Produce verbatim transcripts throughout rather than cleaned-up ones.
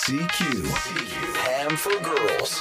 シーキュー Ham for Girls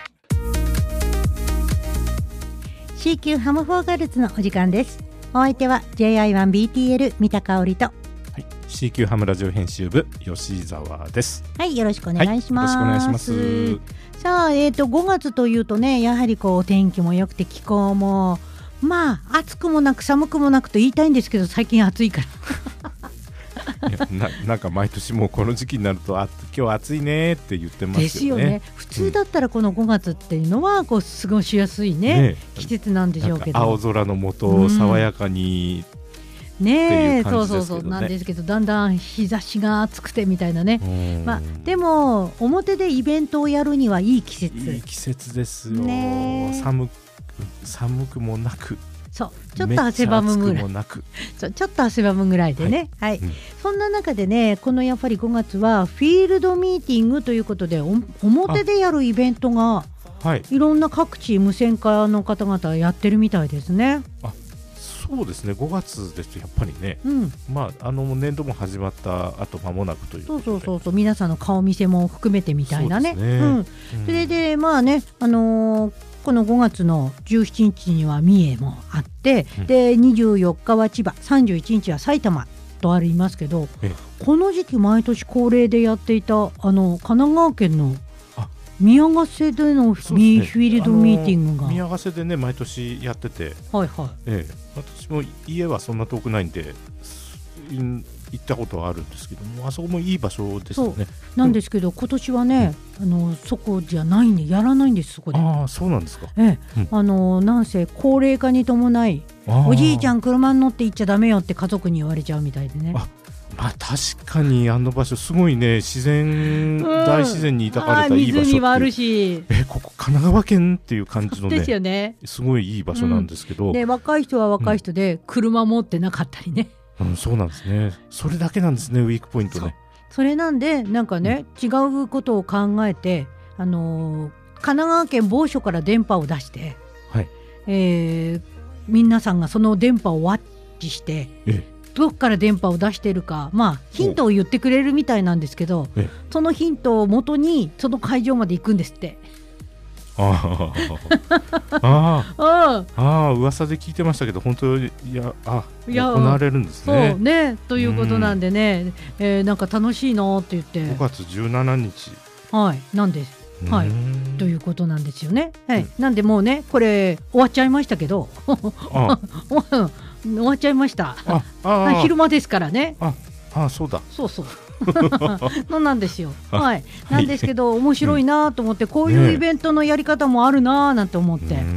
シーキュー ハムフォーガルズのお時間です。お相手は ジェイアイワンビーティーエル 三田香織と、 はい、シーキュー ハムラジオ編集部吉沢です。 はい、よろしくお願いします。 はい、よろしくお願いします。 さあ、えーと、ごがつというとね、やはりこう天気も良くて気候もまあ暑くもなく寒くもなくと言いたいんですけど、最近暑いからいや な, なんか毎年もうこの時期になるとあ今日暑いねって言ってますよね。 ですよね。普通だったらこのごがつっていうのはこう過ごしやすい ね, ね季節なんでしょうけど、 青空の下爽やかに、うん、ねえ、そうそうそうなんですけど、だんだん日差しが暑くてみたいなね。まあ、でも表でイベントをやるにはいい季節。 いい季節ですよ、 ね、 寒く寒くもなく、 そうちょっと汗ばむぐらいそうちょっと汗ばむぐらいでね、はい、はい、うん、そんな中でね、このやっぱりごがつはフィールドミーティングということで、お表でやるイベントが、はい、いろんな各地無線化の方々やってるみたいですね。 あ、そうですね、ごがつですとやっぱりね、うん、まあ、あの年度も始まったあと間もなくということで、 そうそうそうそう、皆さんの顔見せも含めてみたいなね。 そうですね、うん、 それでまあね、あのーこのごがつのじゅうしちにちには三重もあって、うん、でにじゅうよっかは千葉、さんじゅういちにちは埼玉とありますけど、この時期毎年恒例でやっていたあの神奈川県の宮ヶ瀬でのフィールドミーティングが、 宮ヶ瀬でね毎年やってて、 はいはい、 ええ、私も家はそんな遠くないんで行ったことはあるんですけども、あそこもいい場所ですよね。そうなんですけど、うん、今年はね、うん、あのそこじゃないんでやらないんです。そこで、 ああ、そうなんですか。 ええ、うん、あのなんせ高齢化に伴い、おじいちゃん車に乗って行っちゃダメよって家族に言われちゃうみたいでね。 あ、まあ、確かにあの場所すごいね、自然、うん、大自然に抱かれたいい場所って、 湖はあるし、 えここ神奈川県っていう感じのね、 ですよね、 すごいいい場所なんですけど、 うん、で若い人は若い人で車持ってなかったりね、 うんうん、そうなんですね。それだけなんですね、ウィークポイントね。 そ, それなんでなんかね、うん、違うことを考えて、あのー、神奈川県某所から電波を出して、はい、えー、皆さんがその電波をワッチして、ええ、どっから電波を出しているか、まあ、ヒントを言ってくれるみたいなんですけど、そのヒントを元にその会場まで行くんですって。 ああああ、噂で聞いてましたけど、本当にいやあいや行われるんですね。 そうね、ということなんでね、えー、なんか楽しいなって言って、 ごがつじゅうしちにち、はい、 なんです、はい、ということなんですよね、はい、うん、なんでもうね、これ終わっちゃいましたけどあ終わっちゃいました。ああ昼間ですからね。 ああ、そうだ、 そうそうのなんですよ、はい、なんですけど面白いなと思って、こういうイベントのやり方もあるななんて思って、ね、うん、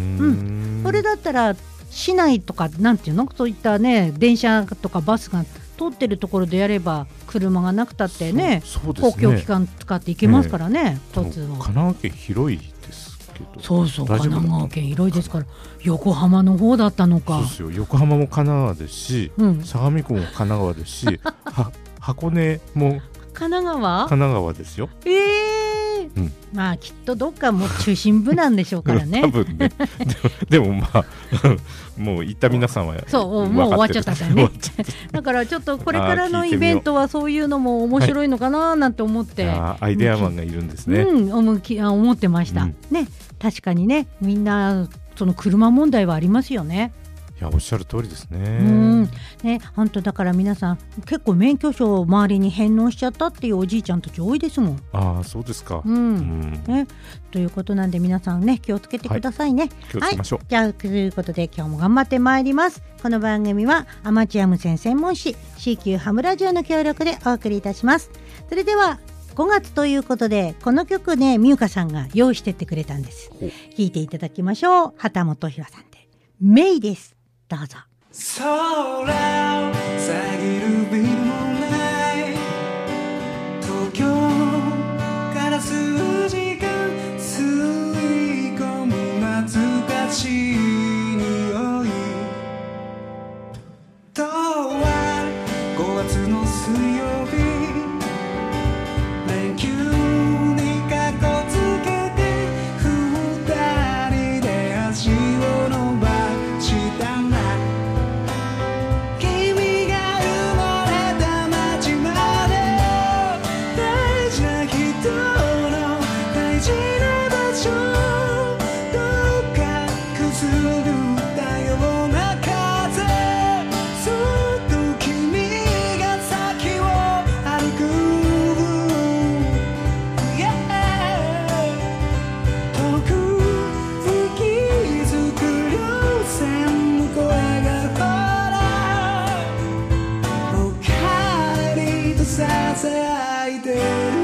それだったら市内とかなんていうの、そういったね電車とかバスが通ってるところでやれば車がなくたってね、 そうですね、 公共機関使って行けますからね、えー、交通も。 神奈川県広いですけど、 そうそう、神奈川県広いですから、横浜の方だったのか。 そうですよ、横浜も神奈川ですし、うん、相模湖も神奈川ですしは箱根も神奈川神奈川ですよ。 えーうん、まあきっとどっかも中心部なんでしょうからね多分ねでも、でもまあもう行った皆さんはそうもう終わっちゃったからねだからちょっとこれからのイベントはそういうのも面白いのかななんて思って、はい、 あアイデアマンがいるんですね。 うん、思, き思ってました、うん、ね、確かにね、みんなその車問題はありますよね。 いや、おっしゃる通りですね。 うんね、本当だから皆さん結構免許証を周りに返納しちゃったっていうおじいちゃんたち多いですもん。 ああ、そうですか、 うんうんね、ということなんで皆さんね、気をつけてくださいね、はい、 気をつけましょう、 はい、じゃあということで今日も頑張ってまいります。この番組はアマチュア無線専門誌 シーキュー ハムラジオの協力でお送りいたします。それではごがつということで、この曲ね、みゆかさんが用意してってくれたんです。聴いていただきましょう。畑本博さんでメイです。どうぞ。 空を遮るビルもない東京から数時間吸い込む懐かしい匂いとはごがつの水曜日連休にかこつけて二人で足を伸ばしたな君が生まれたささやいてる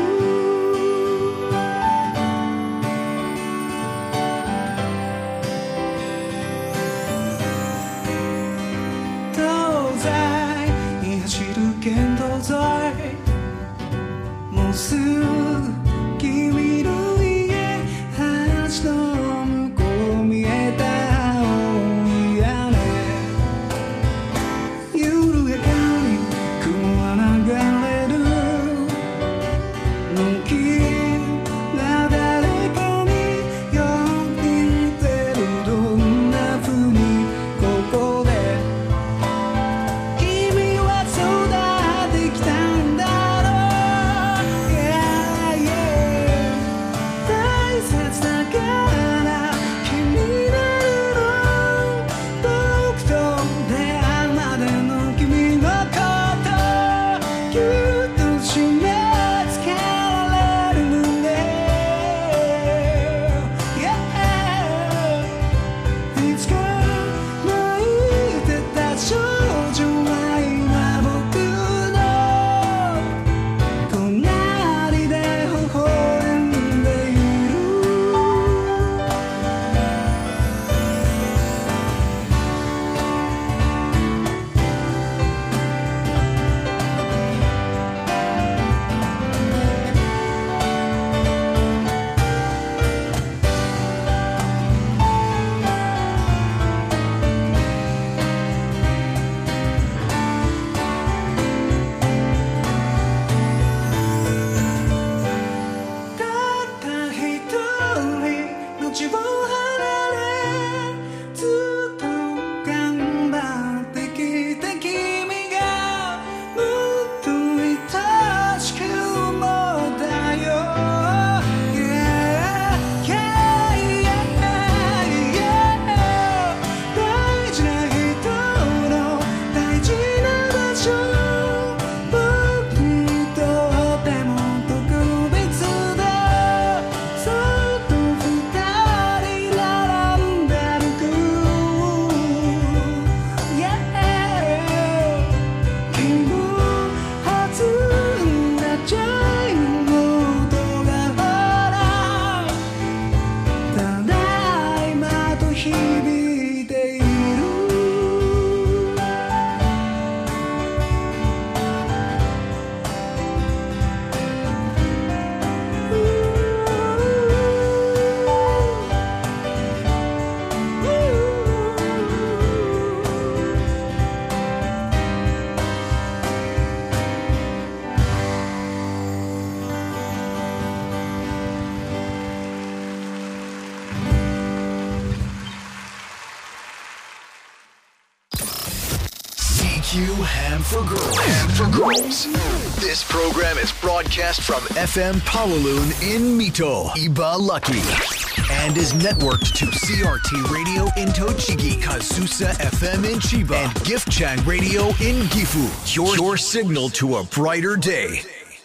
東西に走る県道沿いもうすぐ君の家橋の向こう見えた青い屋根緩やかに雲は流れるのきな誰かに呼んでるどんな風にここで君は育ってきたんだろう Yeah, yeah 大切だから気になるの僕と出会うまでの君のことぎゅっと締め付けられるね Yeah いつか泣いてた少女は今僕の隣で微笑んでいるたった一人の地を離れずっと頑張ってきた君がもっと愛しく思ったよ Yeah, yeah, yeah, yeah 大事な人の大事な場所僕にとっても特別だそっと二人並んで歩く Yeah 気分弾んだチャイムの音がほらただいまと響いている C Q Ham for Girls. Ham for Girls. This program is broadcast from F M Palaloon in Mito, Iba Lucky, and is networked to C R T Radio in Tochigi, Kazusa F M in Chiba, and Gift-chan Radio in Gifu. Your, your signal to a brighter day.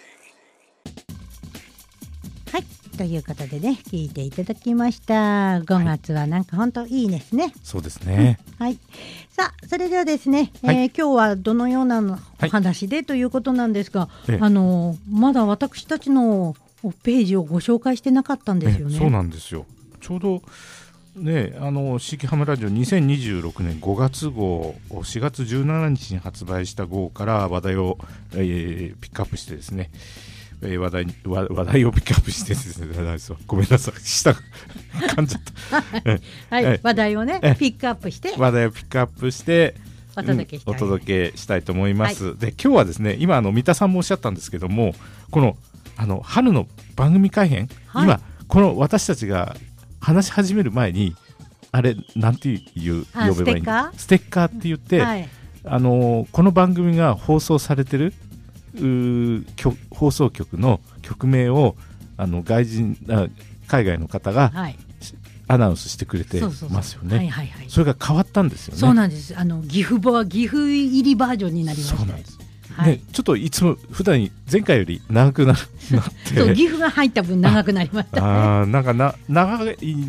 はいということでね聞いていただきましたごがつはなんか本当いいですね、 そうですね、 はい、さあそれではですね、 はいえー今日はどのようなお話で、ということなんですが、ええ、あのまだ私たちのページをご紹介してなかったんですよね。 そうなんですよ。ちょうどね、あのシーキハムラジオにせんにじゅうろくねんごがつ号をしがつじゅうしちにちに発売した号から話題を、えー、ピックアップしてですね、えー、話題話話題をピックアップしてですねごめんなさい舌が噛んじゃったはい、はい、話題をねピックアップして話題をピックアップしてお届けしたい、うん、お届けしたいと思います、はい、で今日はですね今あの三田さんもおっしゃったんですけどもこのあの春の番組改編、はい、今この私たちが話し始める前にあれなんていう呼べばいいのステッカーって言って、はい、あのこの番組が放送されてる放送局の局名をあの外人あ海外の方が、はい、アナウンスしてくれてますよね。それが変わったんですよね。 そうなんです。あの岐阜は岐阜入りバージョンになりました。そうなんです、 はいね、ちょっといつも普段前回より長くなってそう岐阜が入った分長くなりました、ね、 あなんかな長く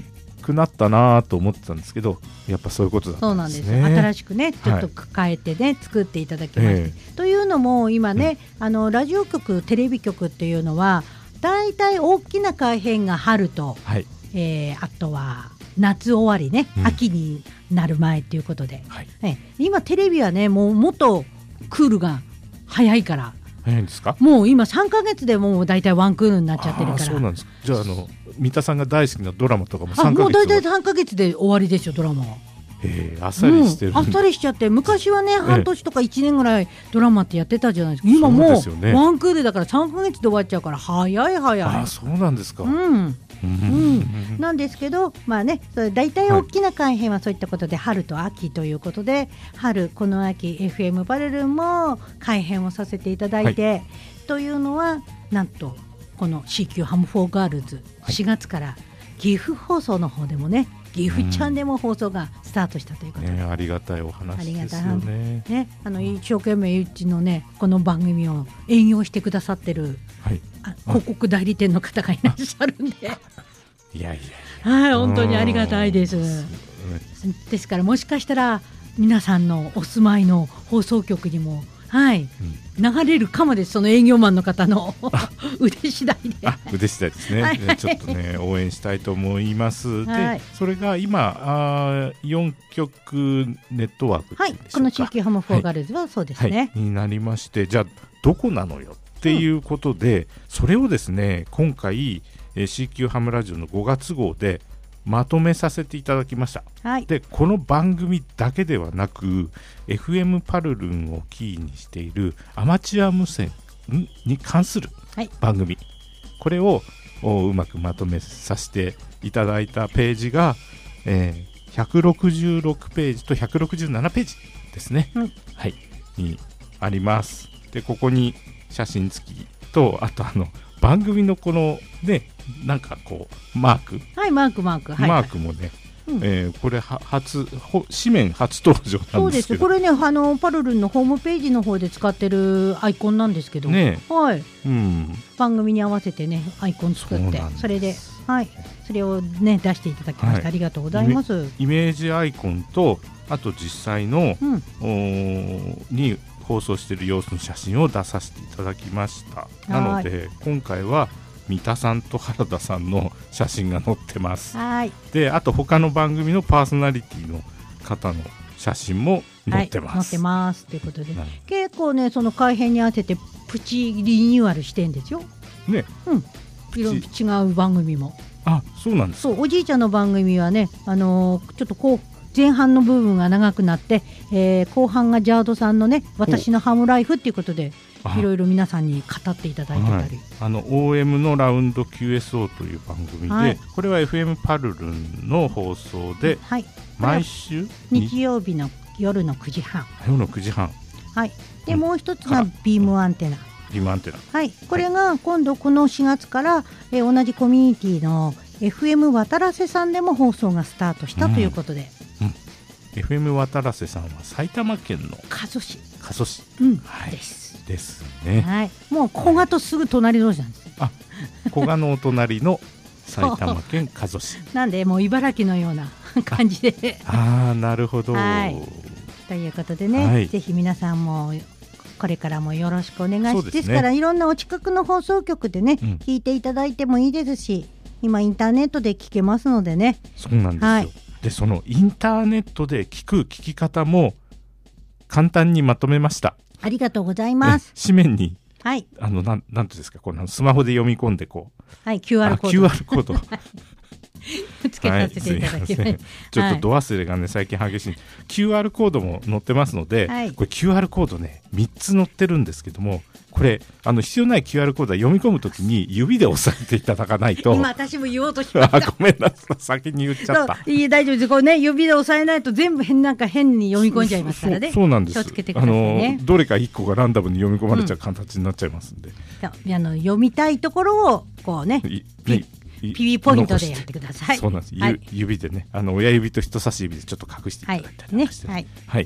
くなったなと思ってたんですけど、やっぱそういうことだったんですね。 そうなんですよ。新しくねちょっと変えてね、はい、作っていただきまして、えー、というのも今ね、うん、あのラジオ局テレビ局っていうのはだいたい大きな改編が春と、はい、えー、あとは夏終わりね、うん、秋になる前ということで、はい、え今テレビはねもうもっとクールが早いから早いんですか。 もう今さんかげつでもうだいたいワンクールになっちゃってるから。あ、 そうなんですか。じゃあ、あの三田さんが大好きなドラマとかもさんかげつ、 もうだいたいさんかげつで終わりですよドラマは。 えー、あっさりしてる、うん、 あっさりしちゃって、昔はね半年とかいちねんぐらいドラマってやってたじゃないですか。今もうワンクールだからさんかげつで終わっちゃうから早い早い。 あ、そうなんですか。 うんうん、なんですけど、まあね、それ大体大きな改編はそういったことで、はい、春と秋ということで、春この秋 エフエム パルルンも改編をさせていただいて、はい、というのはなんとこの シーキュー ハムフォーガールズ、はい、しがつから岐阜放送の方でもね、岐阜ちゃんでも放送がスタートしたということで、 ね、ありがたいお話ですよね。 ね、あの一生懸命うちのねこの番組を営業してくださってる、はい、あ広告代理店の方がいらっしゃるんでいやいや、はい、本当にありがたいです。ですからもしかしたら皆さんのお住まいの放送局にも、はい、うん、流れるかもです。その営業マンの方の腕次第で。 あ、腕次第ですね。はい、ちょっとね応援したいと思います。 はい、 でそれが今あよんきょくネットワーク、はい、 この シーキュー ハムフォーガールズはそうですね、 はいはい、になりまして、じゃあどこなのよっていうことで、うん、それをですね今回 シーキュー ハムラジオのごがつ号でまとめさせていただきました。はい、でこの番組だけではなく エフエム パルルンをキーにしているアマチュア無線に関する番組、はい、これをうまくまとめさせていただいたページが、えー、ひゃくろくじゅうろくページとひゃくろくじゅうななページですね、うん、はい、にあります。でここに写真付きと、あとあの番組のこのねなんかこうマーク、 はいマークマーク、はい、 マークもね、うん、えー、これは初紙面初登場なんですけど、 そうです。これねあのパルルンのホームページの方で使ってるアイコンなんですけど、ね、はい、うん、番組に合わせてねアイコン作って、 そ, それで、はい、それをね出していただきました、はい、ありがとうございます。 イメージアイコンとあと実際の、うん、おに放送している様子の写真を出させていただきました。なので今回は三田さんと原田さんの写真が載ってます。はい、であと他の番組のパーソナリティの方の写真も載ってます、 はい、載ってますということで、はい、結構ねその改編に合わせてプチリニューアルしてんですよね。うん、いろいろ違う番組も。 あ、そうなんですか。 そう、おじいちゃんの番組はね、あのー、ちょっとこう前半の部分が長くなって、えー、後半がジャードさんのね私のハムライフっていうことでいろいろ皆さんに語っていただいてたり、はい、 あの オーエム のラウンド キューエスオー という番組で、はい、これは エフエム パルルンの放送で、はい、毎週日曜日の夜のくじはん、 夜のくじはん、 はい、で、うん、もう一つがビームアンテナ、 ビームアンテナ、 はい、これが今度このしがつから、えー、同じコミュニティの エフエム 渡良瀬さんでも放送がスタートしたということで、うんうん、 エフエム 渡良瀬さんは埼玉県の加須市、 加須市、 うん、 はい、 ですですね、 はい、もう古賀とすぐ隣同士なんです。 あ、古賀のお隣の埼玉県加須市なんでもう茨城のような感じでああ、なるほど、 はい、ということでね、はい、ぜひ皆さんもこれからもよろしくお願いします。ですからいろんなお近くの放送局でね、うん、聞いていただいてもいいですし、今インターネットで聞けますのでね。 そうなんですよ、はい、でそのインターネットで聞く聞き方も簡単にまとめました。 ありがとうございます。 紙面に、 はい、 あのなんなんていうんですか、このスマホで読み込んでこう、 はい、キューアール コード、 キューアール コードつけさせていただきます、はい、 ちょっと度忘れがね最近激しい。 キューアール コードも載ってますので、はい、これ キューアール コードねみっつ載ってるんですけども、これあの必要ない キューアール コードは読み込むときに指で押さえていただかないと今私も言おうとしましたあ、ごめんなさい、先に言っちゃった。 いい、大丈夫です。こう、ね、指で押さえないと全部変なんか変に読み込んじゃいますからね。 そう、そうなんです。 気をつけてくださいね。 あのどれかいっこがランダムに読み込まれちゃう形になっちゃいますんで、 うん、あの読みたいところをこうねピピポイントでやってください。 そうなんです、はい、指でね、あの親指と人差し指でちょっと隠していただいたりとかして、ね、はい、はい、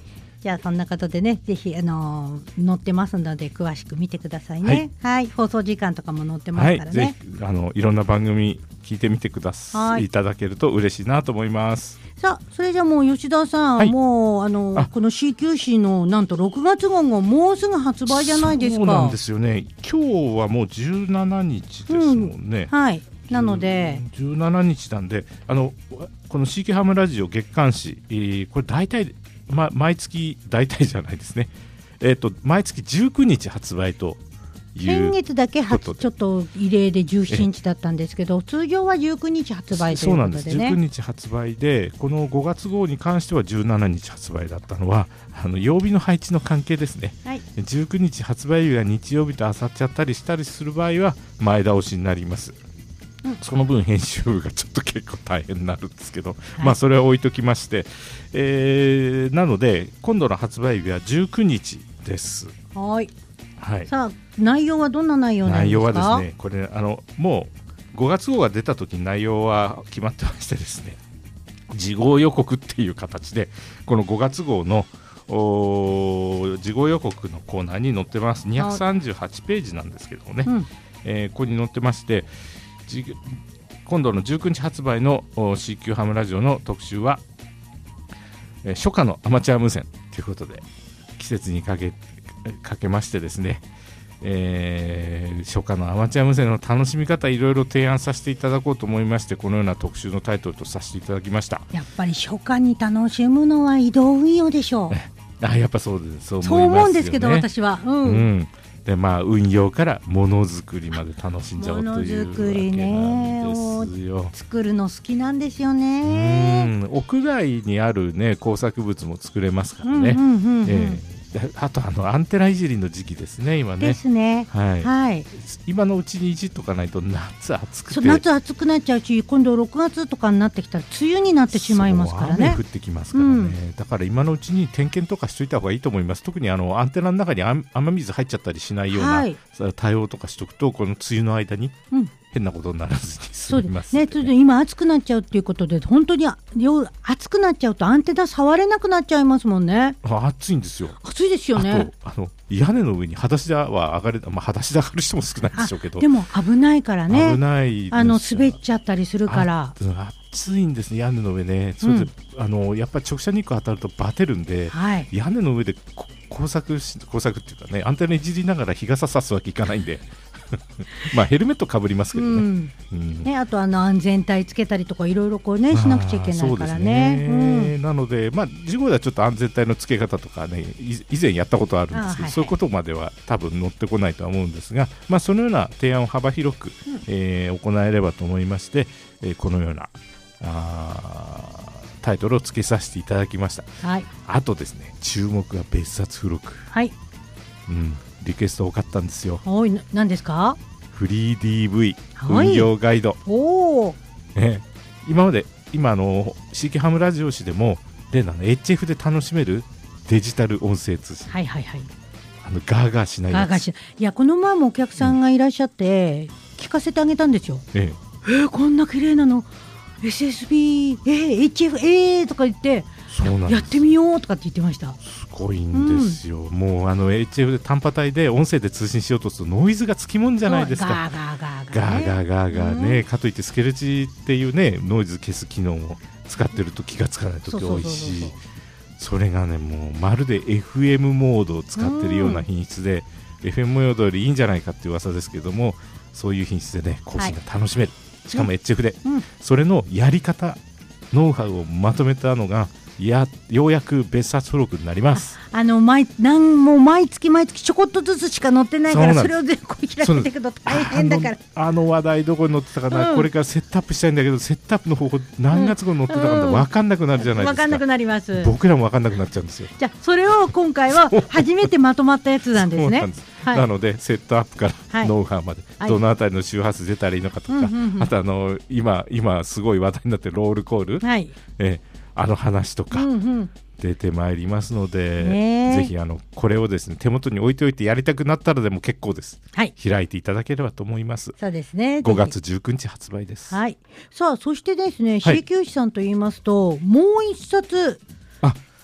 じゃあそんなことでね、ぜひあのー、載ってますので詳しく見てくださいね。はい、はい、放送時間とかも載ってますからね。 はい、ぜひあのいろんな番組聞いてみてください。いただけると嬉しいなと思います。 さあ、それじゃあもう吉田さん、はい、もうあのあこの シーキューシー のなんとろくがつ号がもうすぐ発売じゃないですか。 そうなんですよね。今日はもうじゅうしちにちですもんね。 うん、はい。なのでじゅうしちにちなんで、あのこの シーキュー ハムラジオ月刊誌、えー、これ大体、ま、毎月大体じゃないですね、えーと、毎月じゅうくにち発売という先月だけ初ちょっと異例でじゅうしちにちだったんですけど、通常はじゅうくにち発売ということでね。そうなんです。じゅうくにち発売で、このごがつ号に関してはじゅうしちにち発売だったのはあの曜日の配置の関係ですね、はい、じゅうくにち発売日が日曜日とあさっちゃったりしたりする場合は前倒しになります。うん、その分編集部がちょっと結構大変になるんですけど、はい、まあそれは置いときまして、えー、なので今度の発売日はじゅうくにちです。 はい、 はい、 さあ内容はどんな内容なんですか。 内容はですね、これあのもうごがつ号が出た時に内容は決まってましてですね、次号予告っていう形でこのごがつ号の次号予告のコーナーに載ってます。にひゃくさんじゅうはちページなんですけどもね、うん、えー、ここに載ってまして、今度のじゅうくにち発売の シーキュー ハムラジオの特集は、えー、初夏のアマチュア無線ということで、季節にかけ、かけましてですね、えー、初夏のアマチュア無線の楽しみ方いろいろ提案させていただこうと思いまして、このような特集のタイトルとさせていただきました。 やっぱり初夏に楽しむのは移動運用でしょう。 あ、やっぱそうです。そう思いますよね。 そう思うんですけど私は、うんうん、 でまあ、運用からものづくりまで楽しんじゃおうというわけなんですよ。 ものづくりね、作るの好きなんですよね。 うん、屋外にある、ね、工作物も作れますからね。あとあのアンテナいじりの時期ですね、今ね。 ですね、 はいはい、 今のうちにいじっとかないと夏暑くて、 そう夏暑くなっちゃうし、今度ろくがつとかになってきたら梅雨になってしまいますからね。 雨降ってきますからね、うん、だから今のうちに点検とかしといた方がいいと思います。特にあのアンテナの中に雨水入っちゃったりしないような、はい、対応とかしとくと、この梅雨の間に、うん、変なことにならずに済みますね。 そうですね。今暑くなっちゃうっていうことで、本当に暑くなっちゃうとアンテナ触れなくなっちゃいますもんね。 あ、暑いんですよ。 暑いですよね。 あとあの屋根の上に裸足では上がれ、まあ、裸足で上がる人も少ないでしょうけど、 でも危ないからね。 危ないあの滑っちゃったりするから。 暑いんですね、屋根の上ね。それで、うん、あのやっぱり直射日光当たるとバテるんで、はい、屋根の上で工作し工作っていうかね、アンテナいじりながら日傘さすわけいかないんでまあヘルメットかぶりますけどね、うんうん、ね、あとあの安全帯つけたりとかいろいろこうねしなくちゃいけないからね。 ね、うん、なので、まあ、次号ではちょっと安全帯のつけ方とかね、以前やったことあるんですけど、はいはい、そういうことまでは多分乗ってこないとは思うんですが、まあ、そのような提案を幅広く、うん、えー、行えればと思いまして、えー、このようなあタイトルをつけさせていただきました。はい、あとですね、注目は別冊付録、 はい、 うん、リクエスト多かったんですよ。 おい、何ですか。 フリー ディーブイ 運用ガイド、 おー、 ね、今まで今あの シーキュー ハムラジオ誌でも例の エイチエフ で楽しめるデジタル音声通信、 はいはいはい、 あのガーガーしないやつ、ガーガーしない。 いや、この前もお客さんがいらっしゃって、うん、聞かせてあげたんですよ。えええー、こんな綺麗なの エスエスビー、えー、エイチエフ、えーとか言って、そうなんです、やってみようとかって言ってました。 すごいんですよ、うん、もうあの エイチエフ で単波帯で音声で通信しようとするとノイズがつきもんじゃないですか。 ガーガーガーガーガーガーガーね、うん、かといってスケルチっていうねノイズ消す機能を使ってると気がつかないとき多いし、それがねもうまるで エフエム モードを使ってるような品質で、うん、エフエム モードよりいいんじゃないかっていう噂ですけども、そういう品質でね更新が楽しめる、はい、しかも エイチエフ で、うん、それのやり方ノウハウをまとめたのがいやようやく別冊付録になります。 あの 毎, なんもう毎月毎月ちょこっとずつしか載ってないから、 そ, それを全部開けていくと大変だから。 あ, のあの話題どこに載ってたかな、うん、これからセットアップしたいんだけど、セットアップの方法何月後に載ってたか分かんなくなるじゃないですか、うんうん、分かんなくなります。僕らも分かんなくなっちゃうんですよ。 じゃあそれを今回は初めてまとまったやつなんですね。 そうなんです、はい、なのでセットアップからノウハウまで、はい、どのあたりの周波数出たらいいのかとか、はい、あとあの 今, 今すごい話題になってるロールコール、はい、えあの話とか、うんうん、出てまいりますので、ぜひあのこれをですね手元に置いておいてやりたくなったらでも結構です、はい、開いていただければと思います。 そうですね、 ごがつじゅうくにち発売です。 はい、さあそしてですね、はい、シーキュー 誌さんと言いますともう一冊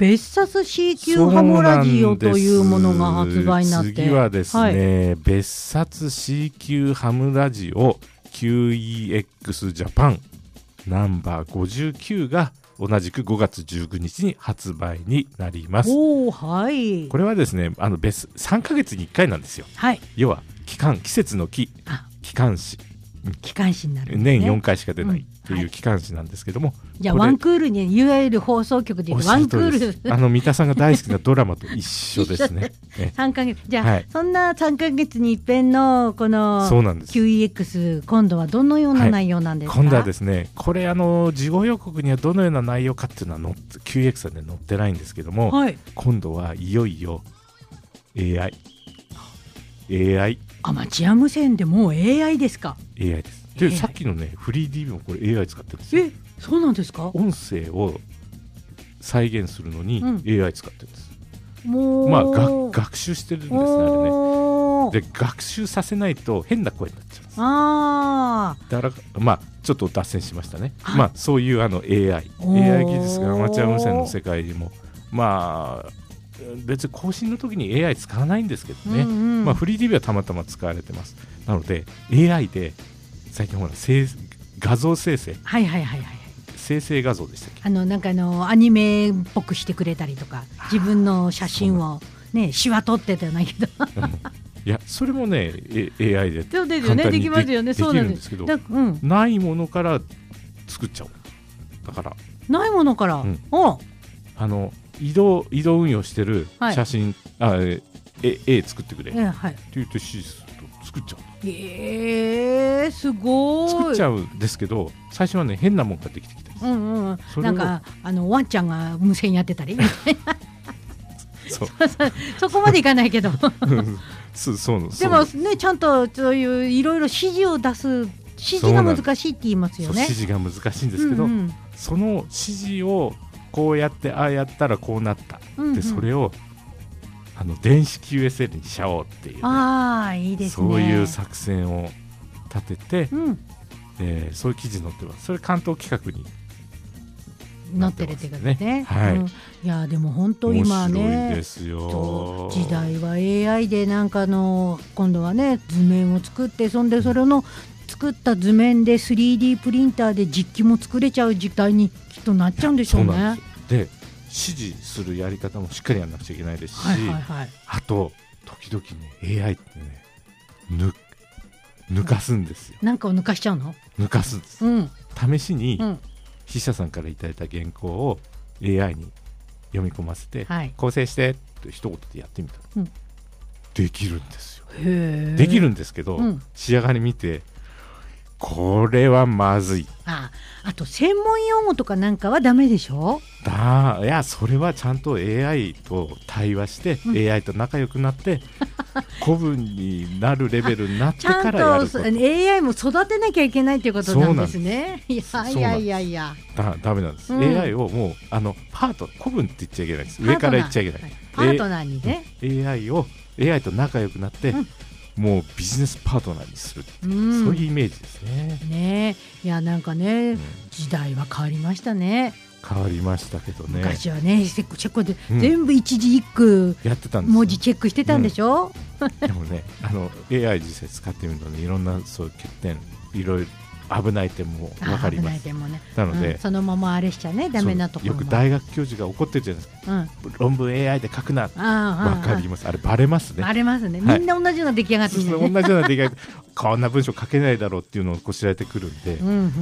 別冊 シーキュー ハムラジオというものが発売になって、 次はですね、 はい、 別冊 シーキュー ハムラジオ キューイーエックス ジャパンナンバーごじゅうきゅうが同じくごがつじゅうくにちに発売になります。 おー、はい、 これはですね、あの別さんかげつにいっかいなんですよ、はい、要は期間季節の季期間誌機関誌になるんですね。 年よんかいしか出ないっていう機関誌なんですけども、うん、はい、 じゃあワンクールにいわゆる放送局でいうワンクールあの三田さんが大好きなドラマと一緒ですねさんかげつじゃあ、はい、そんなさんかげつに一遍のこの キューイーエックス 今度はどのような内容なんですか？ はい、今度はですね、これあの事後予告にはどのような内容かっていうのは載って キューイーエックス は、ね、載ってないんですけども、はい、今度はいよいよ エーアイ エーアイアマチュア無線でもう エーアイ ですか？ エーアイ です。で、エーアイ さっきのねフリー ディーブイ もこれ エーアイ 使ってるんですよ。 え、そうなんですか？ 音声を再現するのに エーアイ 使ってるんです、 うん、もうまあ学、学習してるんですね、あれね。で学習させないと変な声になっちゃうんです。あだからまあちょっと脱線しましたね、はい、まあそういうあの エーアイ エーアイ 技術がアマチュア無線の世界にもまあ別に更新の時に エーアイ 使わないんですけどね、うんうん、まあ、フリー ディーブイ はたまたま使われてます。なので エーアイ で最近ほら画像生成、 はいはいはいはい、 生成画像でしたっけ、 あのなんかあのアニメっぽくしてくれたりとか、自分の写真をねシワ撮ってたよないけどいやそれもね エーアイ で簡単にで, できますよね。 できるんですけど、うん、ないものから作っちゃおう。だからないものから、うん、おあの移動移動運用してる写真、はい、あえ絵作ってくれ、えーはい、って言うと指示すると作っちゃう。 えー、すごい作っちゃうんですけど、最初はね変なもんができてきたり、うんうん、 なんかあのワンちゃんが無線やってたりそ, そこまでいかないけどそうそうでもねちゃんとそういういろいろ指示を出す、指示が難しいって言いますよね。 指示が難しいんですけど、うんうん、その指示をこうやってああやったらこうなった、うんうん、でそれをあの電子 キューエスエル にしちゃおうっていう、ね、 あいいですね、 そういう作戦を立てて、うん、でそういう記事載ってます。それ関東企画になってるってことですね。はい、うん、いやでも本当今ね面白いですよ。 時代は エーアイ でなんかの今度はね図面を作って、そんでそれの作った図面で スリーディー プリンターで実機も作れちゃう時代にきっとなっちゃうんでしょうね。 そうなんです。で指示するやり方もしっかりやらなくちゃいけないですし、はいはいはい、あと時々ね エーアイ ってね抜, 抜かすんですよ。 なんかを抜かしちゃうの？ 抜かすんです、うん、試しに、うん、筆者さんからいただいた原稿を エーアイ に読み込ませて、はい、構成してって一言でやってみたら、うん、できるんですよ。へできるんですけど、うん、仕上がり見てこれはまずい。 ああ、あと専門用語とかなんかはダメでしょ？ だいやそれはちゃんと エーアイ と対話して、うん、エーアイ と仲良くなって古文になるレベルになってからやること。ちゃんと エーアイ も育てなきゃいけないということなんですね。いやいやいやいやだダメなんです、うん、エーアイ をもうあのパート古文って言っちゃいけないです。上から言っちゃいけない、 パートナーにね、 エーアイ を エーアイ と仲良くなって、うん、もうビジネスパートナーにする、うん、そういうイメージですね。 ねいやなんかね、うん、時代は変わりましたね。 変わりましたけどね。 昔はねチェックで、うん、全部一字一句やってたんです。文字チェックしてたんでしょ、 うん、でもねあの エーアイ 実際使ってみるとねいろんなそういう欠点いろいろ危ない点も分かります。危ない点もね、なので、うん、 そのままあれしちゃねダメなところもよく大学教授が怒ってるじゃないですか、うん、論文 エーアイ で書くな。分かります。あれバレますね。 バレますね、はい、みんな同じような出来上がってきて、ね、 同じような出来上がってこんな文章書けないだろうっていうのをこう知られてくるんで、うんうんうん、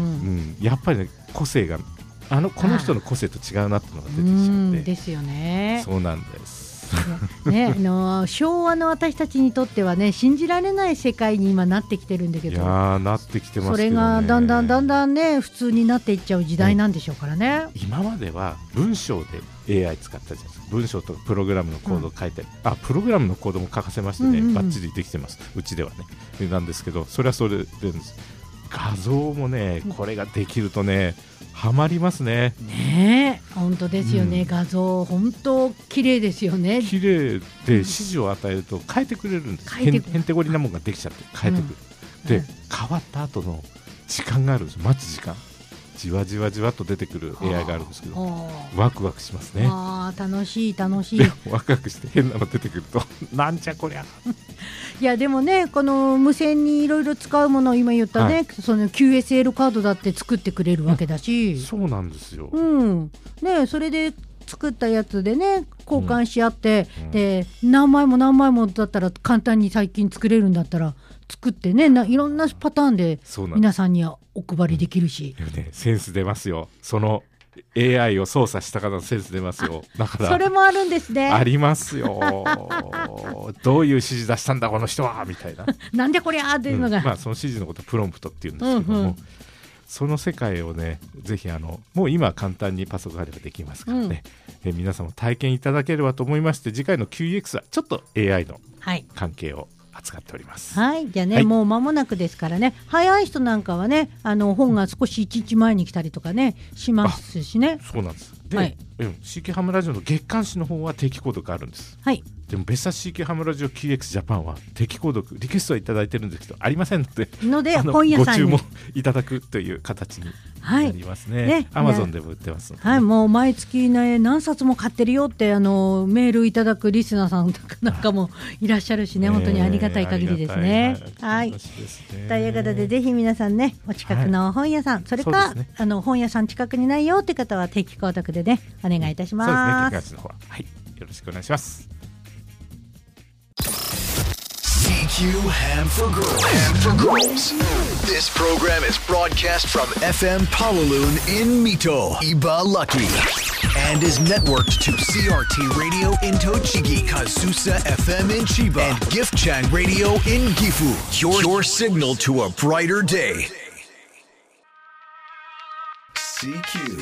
やっぱりね個性があのこの人の個性と違うなっていうのが出てきちゃうんで。 ですよね。 そうなんですね、あの昭和の私たちにとってはね信じられない世界に今なってきてるんだけど、 いやなってきてますけどね。 それがだんだんだんだんね普通になっていっちゃう時代なんでしょうからね、 うん、今までは文章で エーアイ 使ったじゃないですか。文章とプログラムのコードを書いて、うん、あプログラムのコードも書かせましてね、うんうんうん、バッチリできてますうちではね。なんですけどそれはそれで画像もねこれができるとねハマりますね。 ねえ本当ですよね、うん、画像本当綺麗ですよね。 綺麗で指示を与えると変えてくれるんです。へんへんてこりなものができちゃって変えてくる、うん、で、うん、変わった後の時間があるんです。待つ時間じわじわじわっと出てくる エーアイ があるんですけど、ワクワクしますね。 あ楽しい楽しい。 ワクワクして変なの出てくるとなんじゃこりゃ。 いやでもね、この無線にいろいろ使うものを今言ったね、はい、その キューエスエル カードだって作ってくれるわけだし、 うん、そうなんですよ、 うんね、それで作ったやつでね交換し合って、うん、で何枚も何枚もだったら簡単に最近作れるんだったら作ってね、ないろんなパターンで皆さんにはお配りできるし、 うんね、センス出ますよ。その エーアイ を操作した方のセンス出ますよ。だからそれもあるんですね。 ありますよ。どういう指示出したんだこの人はみたいななんでこりゃーっていうのが、 うんまあ、その指示のことはプロンプトっていうんですけども、うんうん、その世界をねぜひあのもう今簡単にパソコンがあればできますからね、うん、え皆さんも体験いただければと思いまして、次回の キューイーエックス はちょっと エーアイ の関係を扱っております。 はい、じゃあね、 はい、 もう間もなくですからね、早い人なんかはねあの本が少しいちにちまえに来たりとかねしますしね。 そうなんです。で、 はい、 シーケー ハムラジオの月刊誌の方は定期購読あるんです。 はい。 でも別冊 シーケー ハムラジオ キューイーエックス ジャパンは定期購読リクエストはいただいてるんですけどありませんので、 ので本屋さんにご注文いただくという形になりますね。はい、アマゾンでも売ってますので、ね、 はい、もう毎月、ね、何冊も買ってるよってあのメールいただくリスナーさんなんかもいらっしゃるしね、本当にありがたい限りですね。はい、ということでぜひ皆さんねお近くの本屋さん、はい、それかそ、ね、あの本屋さん近くにないよって方は定期購読でねお願いいたします。 そうですね、月刊誌の方は、はい、よろしくお願いします。 シーキュー Ham for Girls. Ham for Girls. This program is broadcast from エフエム Palaloon in Mito, Ibaraki, and is networked to シーアールティー Radio in Tochigi, Kazusa エフエム in Chiba, and Giftchang Radio in Gifu. Your, your signal to a brighter day. シーキュー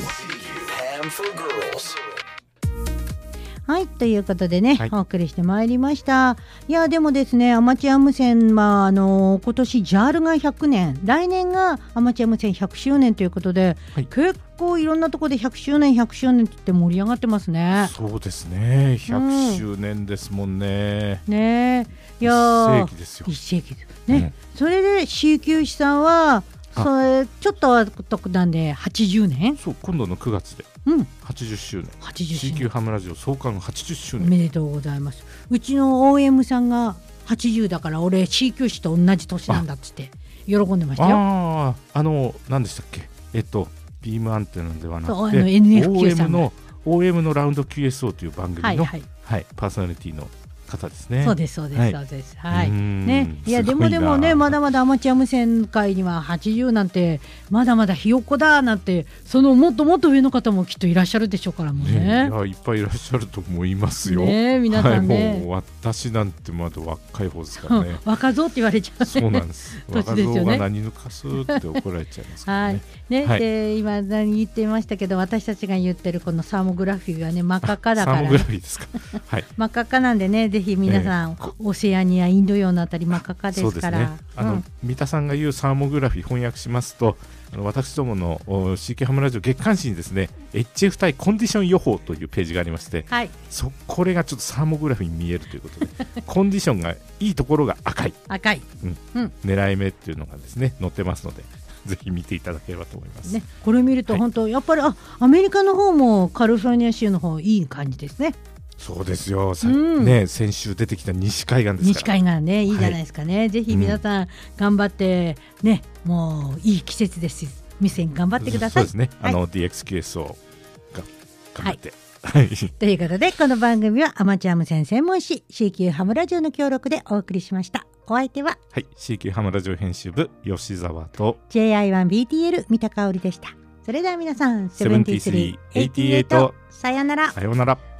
Ham for Girls. はい、ということでね、はい、お送りしてまいりました。いやでもですね、アマチュア無線、まあ、あの今年 ジャール がひゃくねん、来年がアマチュア無線ひゃくしゅうねんということで、はい、結構いろんなところでひゃくしゅうねんひゃくしゅうねんって言って盛り上がってますね。 そうですね、ひゃくしゅうねんですもんね、 うん、ねいや一世紀ですよ。 一世紀ですね、うん、それで シーキュー さんはそれちょっとは得なんではちじゅうねん、 そう今度のくがつではちじゅっしゅうねん、 はちじゅっしゅうねんシーキュー ハムラジオ創刊はちじゅっしゅうねんおめでとうございます。うちの オーエム さんがはちじゅうだから俺 シーキュー 氏と同じ年なんだっつって喜んでましたよ。 ああの何でしたっけ、えっとビームアンテナではなくてエヌエフキュー さオーエム の オーエム のラウンド キューエスオー という番組の、はいはいはい、パーソナリティの方ですね。 そうですそうです、はい、そうです、はいね、いやでもでもねまだまだアマチュア無線界にははちじゅうなんてまだまだひよっこだなんて、そのもっともっと上の方もきっといらっしゃるでしょうからもね。 ねいやいっぱいいらっしゃると思いますよ。 ね皆さんね、 はい、もう私なんてまだ若い方ですからね。 若造って言われちゃう、ね、 そうなんです。若造が何抜かすって怒られちゃいますからね。はいね、 はい、で今何言ってましたけど、私たちが言ってるこのサーモグラフィーがね真っ赤っかだから、ね、 サーモグラフィーですか、はい、真っ赤っかなんでね、ぜひ皆さん、えー、オセアニアインド洋のあたり真っ赤っかですから、 そうですね、あの、うん、三田さんが言うサーモグラフィー翻訳しますと、あの私どもの シーケー ハムラジオ月刊誌にですね エイチエフ 対コンディション予報というページがありまして、はい、そこれがちょっとサーモグラフィーに見えるということでコンディションがいいところが赤い赤い、 うんうん、狙い目っていうのがですね載ってますので、ぜひ見ていただければと思います、ね、 これ見ると本当、はい、やっぱりあアメリカの方もカリフォルニア州の方いい感じですね。 そうですよ、うんね、先週出てきた西海岸ですから、 西海岸ねいいじゃないですかね、はい、ぜひ皆さん頑張って、ね、うん、もういい季節です。店に頑張ってください。 そうですね、はい、あの ディーエックスキューエスオー が頑張って、 はい、ということでこの番組はアマチュア無線専門誌 シーキュー ハムラジオの協力でお送りしました。お相手は、 はい、シーキュー ハムラジオ編集部吉澤とジェイアイワンビーティーエル 三田香織でした。それでは皆さんセブンティースリー、エイティーエイト、さようなら。 さようなら。